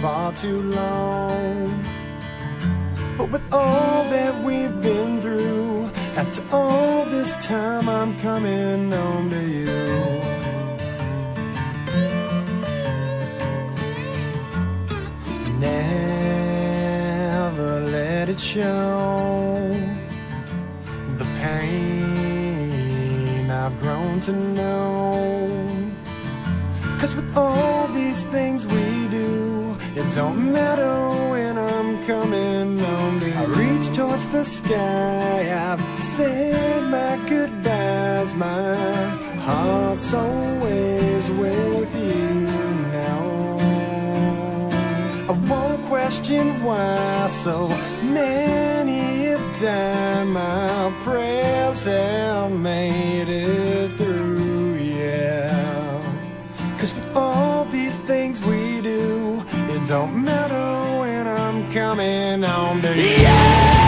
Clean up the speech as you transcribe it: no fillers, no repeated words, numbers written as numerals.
far too long. But with all that we've been through, after all this time, I'm coming home to you. Never let it show the pain I've grown to know. 'Cause with all these things we do, it don't matter when I'm coming home to you. I reach towards the sky, I've said my goodbyes, my heart's always with you now. I won't question why so many have died. My prayers have made it through, yeah. 'Cause with all these things we do, it don't matter when I'm coming home to you. Yeah!